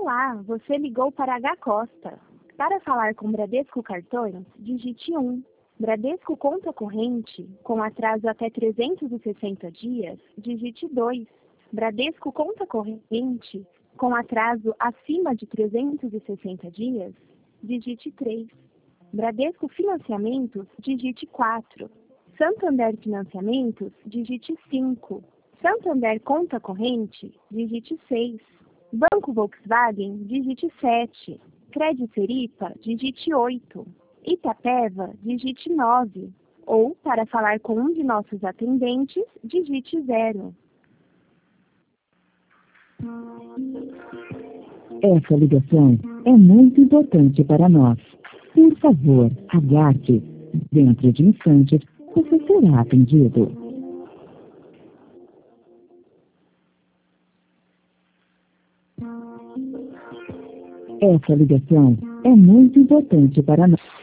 Olá, você ligou para H Costa. Para falar com Bradesco Cartões, digite 1. Bradesco Conta Corrente, com atraso até 360 dias, digite 2. Bradesco Conta Corrente, com atraso acima de 360 dias, digite 3. Bradesco Financiamentos, digite 4. Santander Financiamentos, digite 5. Santander Conta Corrente, digite 6. Banco Volkswagen, digite 7. Crédito Seripa, digite 8. Itapeva, digite 9. Ou, para falar com um de nossos atendentes, digite 0. Essa ligação é muito importante para nós. Por favor, aguarde. Dentro de instantes, você será atendido. Essa ligação é muito importante para nós.